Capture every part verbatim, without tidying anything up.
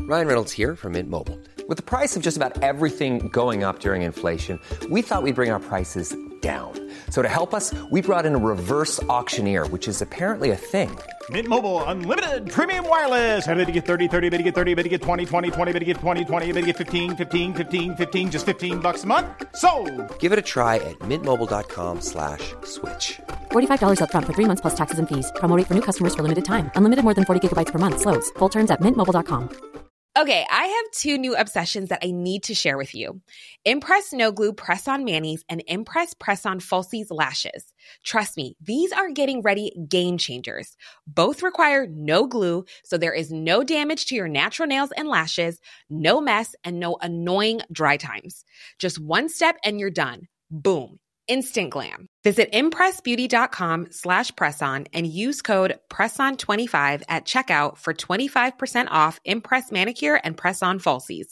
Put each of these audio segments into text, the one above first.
Ryan Reynolds here from Mint Mobile. With the price of just about everything going up during inflation, we thought we'd bring our prices down. So to help us, we brought in a reverse auctioneer, which is apparently a thing. Mint Mobile Unlimited Premium Wireless. How to get thirty, thirty, how to get thirty, how to get twenty, twenty, twenty, how to get twenty, twenty, how to get fifteen, fifteen, fifteen, fifteen, just fifteen bucks a month? Sold! Give it a try at mintmobile.com slash switch. forty-five dollars up front for three months plus taxes and fees. Promo rate for new customers for limited time. Unlimited more than forty gigabytes per month. Slows full terms at mint mobile dot com. Okay, I have two new obsessions that I need to share with you. Impress No Glue Press-On Manis and Impress Press-On Falsies Lashes. Trust me, these are getting ready game changers. Both require no glue, so there is no damage to your natural nails and lashes, no mess, and no annoying dry times. Just one step and you're done. Boom. Instant glam. Visit impressbeauty.com slash presson and use code presson twenty-five at checkout for twenty-five percent off Impress Manicure and Press-On Falsies.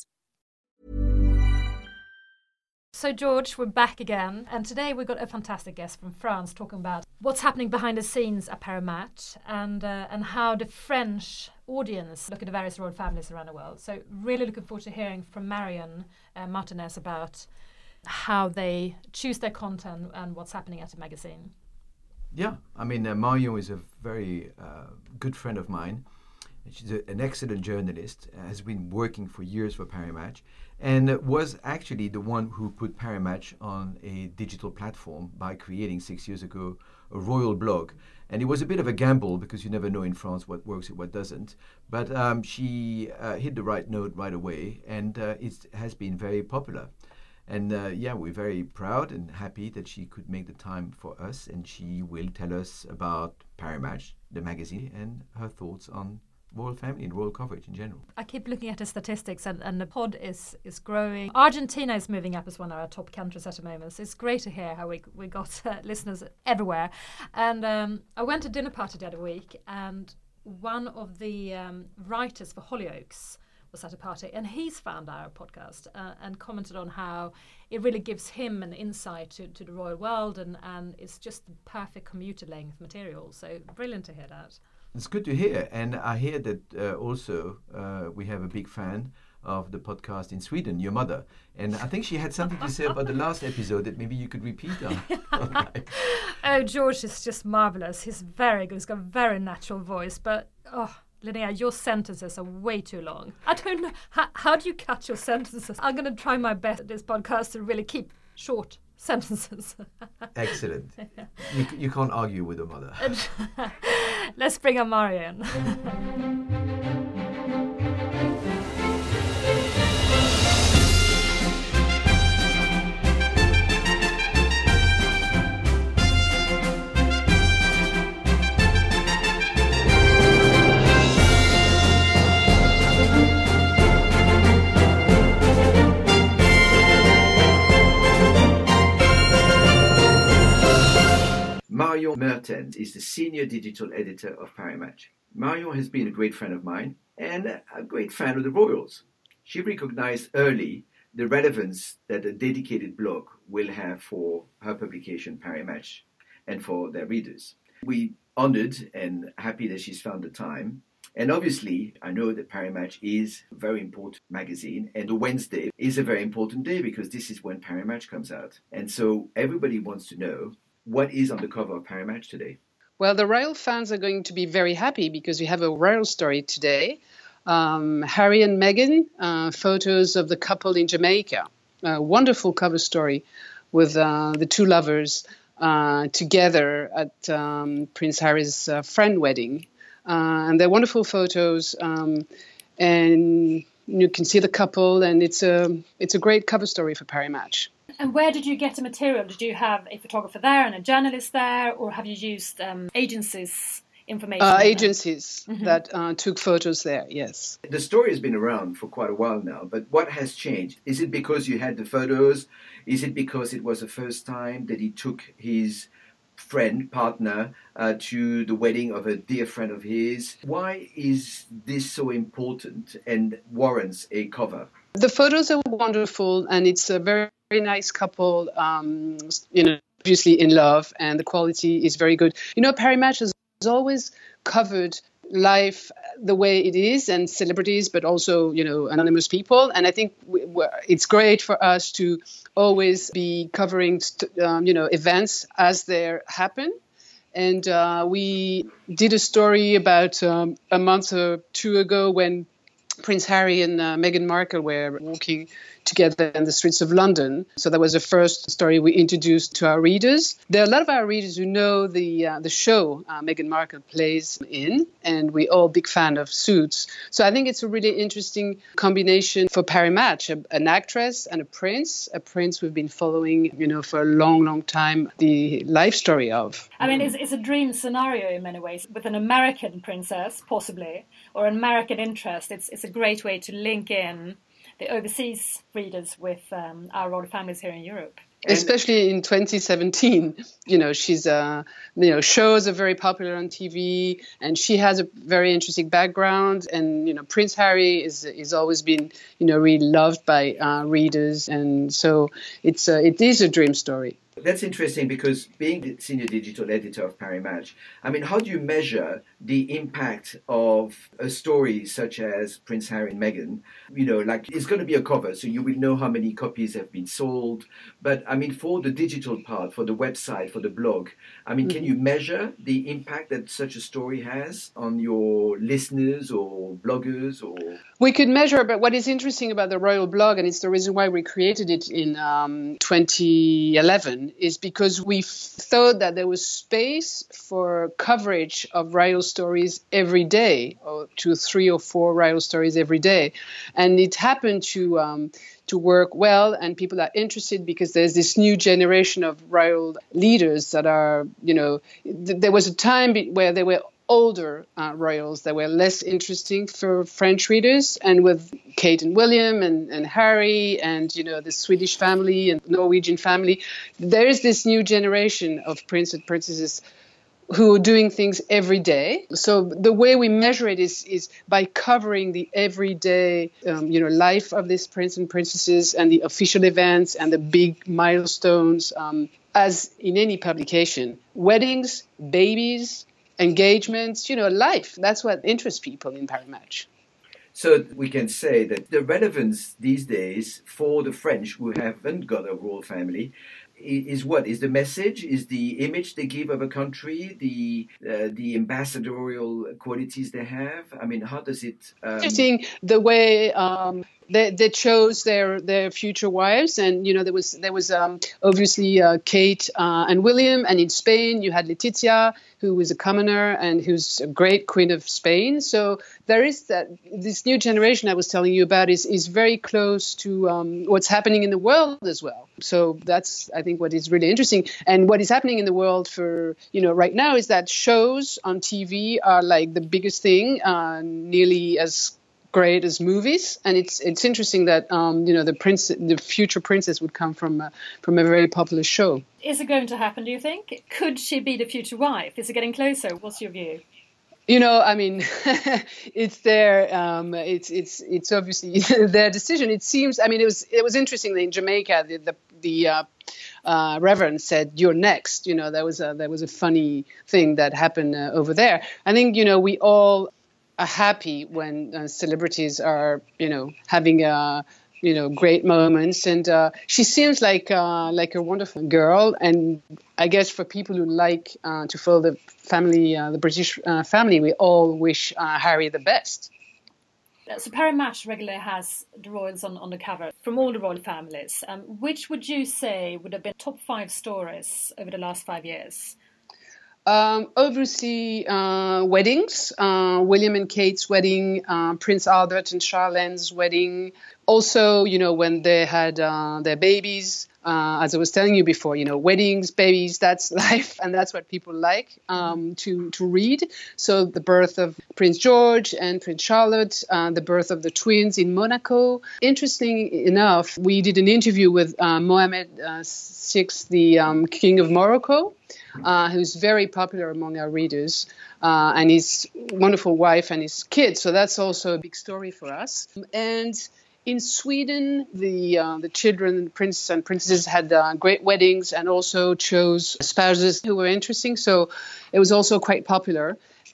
So George, we're back again, and today we've got a fantastic guest from France talking about what's happening behind the scenes at Paris Match and uh, and how the French audience look at the various royal families around the world. So really looking forward to hearing from Marion uh, Martinez about how they choose their content and what's happening at the magazine. Yeah, I mean, uh, Marion is a very uh, good friend of mine. She's a, an excellent journalist, uh, has been working for years for Paris Match, and uh, was actually the one who put Paris Match on a digital platform by creating six years ago a royal blog. And it was a bit of a gamble because you never know in France what works and what doesn't. But um, she uh, hit the right note right away, and uh, it has been very popular. And uh, yeah, we're very proud and happy that she could make the time for us, and she will tell us about Paris Match, the magazine, and her thoughts on royal family and royal coverage in general. I keep looking at the statistics, and, and the pod is, is growing. Argentina is moving up as one of our top countries at the moment. So it's great to hear how we we got uh, listeners everywhere. And um, I went to a dinner party the other week, and one of the um, writers for Hollyoaks was at a party, and he's found our podcast uh, and commented on how it really gives him an insight to, to the royal world, and, and it's just the perfect commuter length material. So brilliant to hear that. It's good to hear, and I hear that uh, also uh, we have a big fan of the podcast in Sweden, your mother, and I think she had something to say about the last episode that maybe you could repeat on. Oh, George is just marvelous. He's very good. He's got a very natural voice, but oh, Linnea, your sentences are way too long. I don't know. How, how do you cut your sentences? I'm going to try my best at this podcast to really keep short sentences. Excellent. You, you can't argue with a mother. Let's bring on Marion. Marion Mertens is the senior digital editor of Paris Match. Marion has been a great friend of mine and a great fan of the royals. She recognized early the relevance that a dedicated blog will have for her publication Paris Match and for their readers. We honored and happy that she's found the time. And obviously, I know that Paris Match is a very important magazine, and the Wednesday is a very important day because this is when Paris Match comes out. And so everybody wants to know what is on the cover of Paris Match today. Well, the royal fans are going to be very happy because we have a royal story today. Um, Harry and Meghan, uh, photos of the couple in Jamaica. A wonderful cover story with uh, the two lovers uh, together at um, Prince Harry's uh, friend wedding. Uh, and they're wonderful photos, um, and you can see the couple, and it's a it's a great cover story for Paris Match. And where did you get the material? Did you have a photographer there and a journalist there, or have you used um, agencies' information? Uh, agencies mm-hmm. that uh, took photos there, yes. The story has been around for quite a while now, but what has changed? Is it because you had the photos? Is it because it was the first time that he took his friend, partner, uh, to the wedding of a dear friend of his? Why is this so important and warrants a cover? The photos are wonderful, and it's a very, very nice couple, um, you know, obviously in love, and the quality is very good. You know, Paris Match has always covered life the way it is, and celebrities, but also, you know, anonymous people. And I think we, it's great for us to always be covering, um, you know, events as they happen. And uh, we did a story about um, a month or two ago when Prince Harry and uh, Meghan Markle were walking together in the streets of London. So that was the first story we introduced to our readers. There are a lot of our readers who know the uh, the show uh, Meghan Markle plays in, and we're all big fan of Suits. So I think it's a really interesting combination for Paris Match, a, an actress and a prince, a prince we've been following, you know, for a long, long time, the life story of. I mean, it's, it's a dream scenario in many ways, with an American princess, possibly, or an American interest. It's, it's a great way to link in the overseas readers with um, our royal families here in Europe. Especially in twenty seventeen, you know, she's, uh, you know, shows are very popular on T V, and she has a very interesting background. And, you know, Prince Harry is is always been, you know, really loved by uh, readers. And so it's uh, it is a dream story. That's interesting, because being the senior digital editor of Paris Match, I mean, how do you measure the impact of a story such as Prince Harry and Meghan? You know, like, it's going to be a cover, so you will know how many copies have been sold. But, I mean, for the digital part, for the website, for the blog, I mean, mm-hmm. can you measure the impact that such a story has on your listeners or bloggers? Or We could measure, but what is interesting about the Royal Blog, and it's the reason why we created it in um, twenty eleven, is because we thought that there was space for coverage of royal stories every day, or two, three or four royal stories every day. And it happened to um, to work well, and people are interested because there's this new generation of royal leaders that are, you know, th- there was a time be- where they were older uh, royals that were less interesting for French readers, and with Kate and William and, and Harry and, you know, the Swedish family and Norwegian family, there is this new generation of princes and princesses who are doing things every day. So the way we measure it is is by covering the everyday, um, you know, life of these princes and princesses, and the official events and the big milestones, um, as in any publication. Weddings, babies, engagements, you know, life. That's what interests people in Paris Match. So we can say that the relevance these days for the French who haven't got a royal family is what? Is the message, is the image they give of a country, the uh, the ambassadorial qualities they have? I mean, how does it... Um... Interesting the way... Um, They, they chose their, their future wives, and you know there was there was um, obviously uh, Kate uh, and William, and in Spain you had Letizia, who was a commoner and who's a great queen of Spain. So there is that this new generation I was telling you about is is very close to um, what's happening in the world as well. So that's, I think, what is really interesting. And what is happening in the world for, you know, right now is that shows on T V are like the biggest thing, uh, nearly as great as movies. And it's it's interesting that um, you know the prince, the future princess, would come from uh, from a very popular show. Is it going to happen, do you think? Could she be the future wife? Is it getting closer? What's your view? You know, I mean, it's their, um, it's it's it's obviously their decision. It seems. I mean, it was it was interesting that in Jamaica, the the, the uh, uh, Reverend said, "You're next." You know, that was a that was a funny thing that happened uh, over there. I think, you know, we all are happy when uh, celebrities are, you know, having a, you know, great moments. And uh, she seems like uh, like a wonderful girl. And I guess for people who like uh, to follow the family, uh, the British uh, family, we all wish uh, Harry the best. So Paris Match regularly has the royals on, on the cover from all the royal families. Um, which would you say would have been top five stories over the last five years? Um, obviously, uh, weddings, uh, William and Kate's wedding, uh, Prince Albert and Charlenne's wedding. Also, you know, when they had uh, their babies, uh, as I was telling you before, you know, weddings, babies, that's life. And that's what people like um, to, to read. So the birth of Prince George and Prince Charlotte, uh, the birth of the twins in Monaco. Interesting enough, we did an interview with uh, Mohammed uh, the sixth, the um, King of Morocco, Uh, who's very popular among our readers, uh, and his wonderful wife and his kids. So that's also a big story for us. And in Sweden, the uh, the children, the princes and princesses, had uh, great weddings and also chose spouses who were interesting. So it was also quite popular.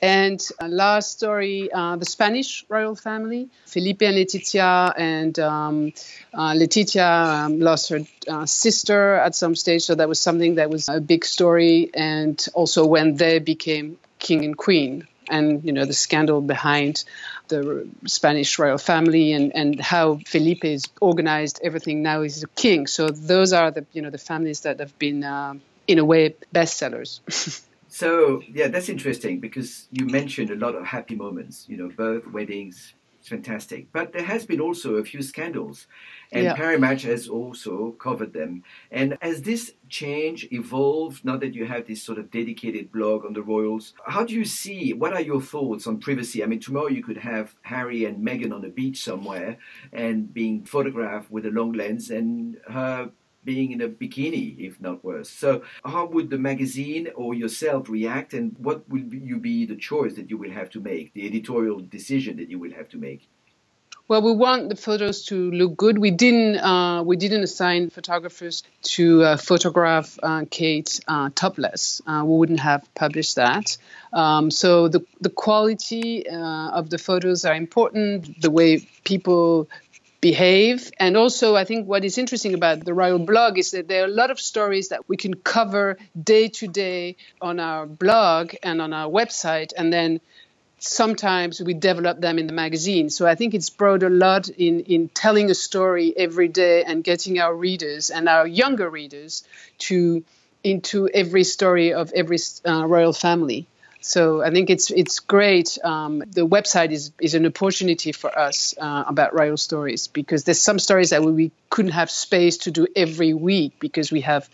And uh, last story, uh, the Spanish royal family, Felipe and Letizia, and um, uh, Letizia um, lost her uh, sister at some stage, so that was something that was a big story, and also when they became king and queen, and you know the scandal behind the Spanish royal family, and, and how Felipe is organized everything now is a king. So those are the you know the families that have been uh, in a way bestsellers. So, yeah, that's interesting because you mentioned a lot of happy moments, you know, birth, weddings, it's fantastic. But there has been also a few scandals, and Yeah. Paris Match has also covered them. And as this change evolved, now that you have this sort of dedicated blog on the royals, how do you see, what are your thoughts on privacy? I mean, tomorrow you could have Harry and Meghan on a beach somewhere and being photographed with a long lens and her being in a bikini, if not worse. So how would the magazine or yourself react, and what will be, you be the choice that you will have to make, the editorial decision that you will have to make? Well, we want the photos to look good. We didn't uh, we didn't assign photographers to uh, photograph uh, Kate uh, topless. Uh, we wouldn't have published that. Um, so the the quality uh, of the photos are important. The way people behave. And also, I think what is interesting about the Royal blog is that there are a lot of stories that we can cover day to day on our blog and on our website, and then sometimes we develop them in the magazine. So I think it's brought a lot in, in telling a story every day and getting our readers and our younger readers to into every story of every uh, royal family. So I think it's it's great. Um, the website is, is an opportunity for us uh, about royal stories, because there's some stories that we couldn't have space to do every week because we have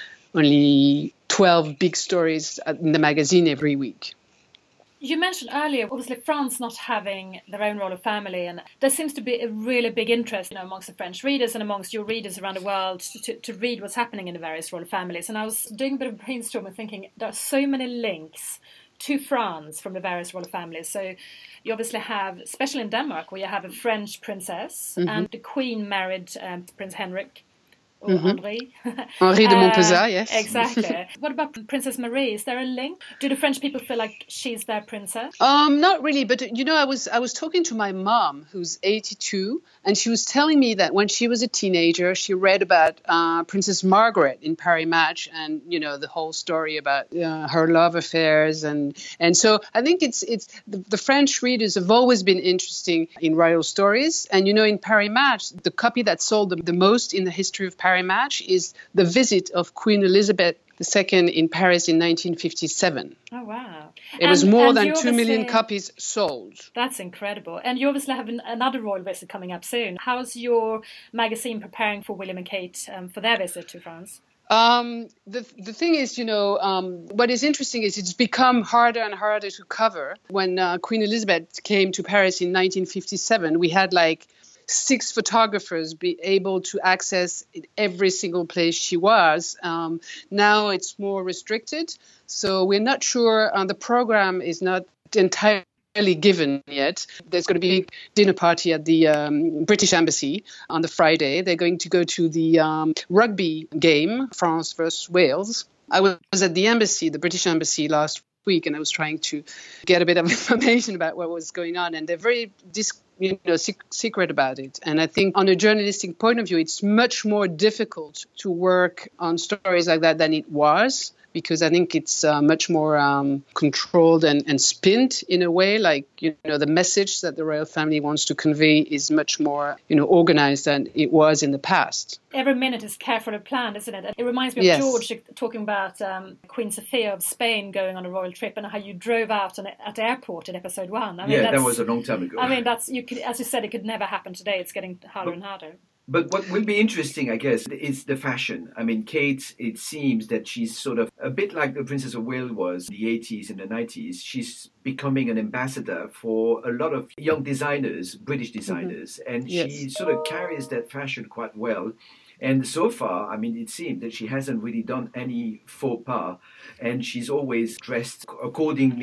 only twelve big stories in the magazine every week. You mentioned earlier, obviously, France not having their own royal family, and there seems to be a really big interest, you know, amongst the French readers and amongst your readers around the world to, to, to read what's happening in the various royal families. And I was doing a bit of brainstorming, thinking there are so many links to France from the various royal families. So you obviously have, especially in Denmark, where you have a French princess, mm-hmm. and the Queen married um, Prince Henrik. Or mm-hmm. Henri. Henri de Montpezat, uh, yes. Exactly. What about Princess Marie? Is there a link? Do the French people feel like she's their princess? Um, not really, but you know, I was I was talking to my mom, who's eighty-two, and she was telling me that when she was a teenager, she read about uh, Princess Margaret in Paris Match, and you know the whole story about uh, her love affairs, and and so I think it's it's the, the French readers have always been interesting in royal stories, and you know in Paris Match, the copy that sold the, the most in the history of Paris Match is the visit of Queen Elizabeth the Second in Paris in nineteen fifty-seven. Oh, wow. It and, was more than two million copies sold. That's incredible. And you obviously have an, another royal visit coming up soon. How's your magazine preparing for William and Kate um, for their visit to France? Um, the the thing is, you know, um, what is interesting is it's become harder and harder to cover. When uh, Queen Elizabeth came to Paris in nineteen fifty-seven, we had like six photographers be able to access every single place she was. Um, now it's more restricted. So we're not sure. Uh, the program is not entirely given yet. There's going to be a dinner party at the um, British Embassy on the Friday. They're going to go to the um, rugby game, France versus Wales. I was at the embassy, the British Embassy last week, and I was trying to get a bit of information about what was going on, and they're very dis- you know sec- secret about it. And I think on a journalistic point of view, it's much more difficult to work on stories like that than it was, because I think it's uh, much more um, controlled and, and spinned in a way. Like, you know, the message that the royal family wants to convey is much more, you know, organized than it was in the past. Every minute is carefully planned, isn't it? It reminds me of yes. George talking about um, Queen Sophia of Spain going on a royal trip and how you drove out on, at the airport in episode one. I mean, yeah, that was a long time ago. I mean, that's you could, as you said, it could never happen today. It's getting harder but, and harder. But what will be interesting, I guess, is the fashion. I mean, Kate, it seems that she's sort of a bit like the Princess of Wales was in the eighties and the nineties. She's becoming an ambassador for a lot of young designers, British designers, mm-hmm. and yes. she sort of carries that fashion quite well. And so far, I mean, it seems that she hasn't really done any faux pas, and she's always dressed accordingly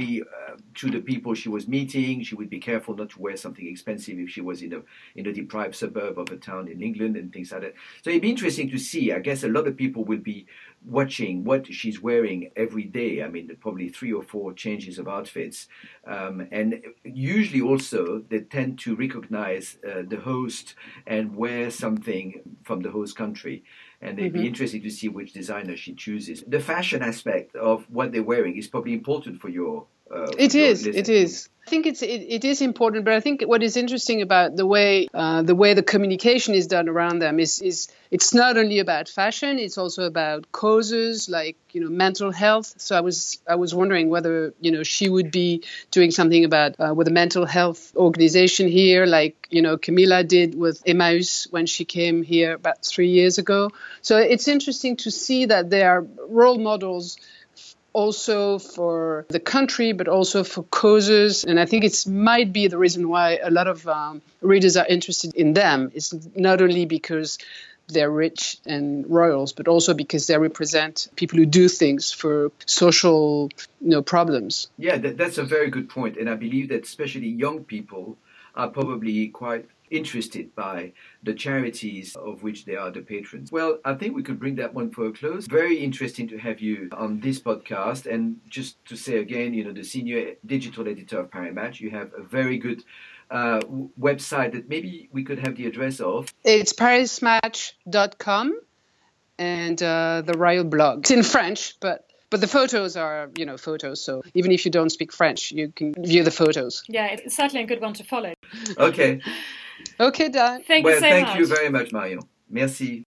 to the people she was meeting. She would be careful not to wear something expensive if she was in a in a deprived suburb of a town in England and things like that. So it'd be interesting to see. I guess a lot of people will be watching what she's wearing every day. I mean, probably three or four changes of outfits. Um, and usually also they tend to recognize uh, the host and wear something from the host country. And it'd Mm-hmm. be interesting to see which designer she chooses. The fashion aspect of what they're wearing is probably important for your uh, for It your is. listeners. It is. I think it's it, it is important, but I think what is interesting about the way uh, the way the communication is done around them is is it's not only about fashion; it's also about causes like you know mental health. So I was I was wondering whether you know she would be doing something about uh, with a mental health organization here, like you know Camilla did with Emmaus when she came here about three years ago. So it's interesting to see that they are role models also for the country, but also for causes. And I think it might be the reason why a lot of um, readers are interested in them. It's not only because they're rich and royals, but also because they represent people who do things for social you know, problems. Yeah, that, that's a very good point. And I believe that especially young people are probably quite interested by the charities of which they are the patrons. Well, I think we could bring that one for a close. Very interesting to have you on this podcast. And just to say again, you know, the senior digital editor of Paris Match, you have a very good uh, w- website that maybe we could have the address of. It's paris match dot com and uh, the Royal blog. It's in French, but But the photos are, you know, photos. So even if you don't speak French, you can view the photos. Yeah, it's certainly a good one to follow. Okay. Okay, Dan. Thank well, you so thank much. you very much, Marion. Merci.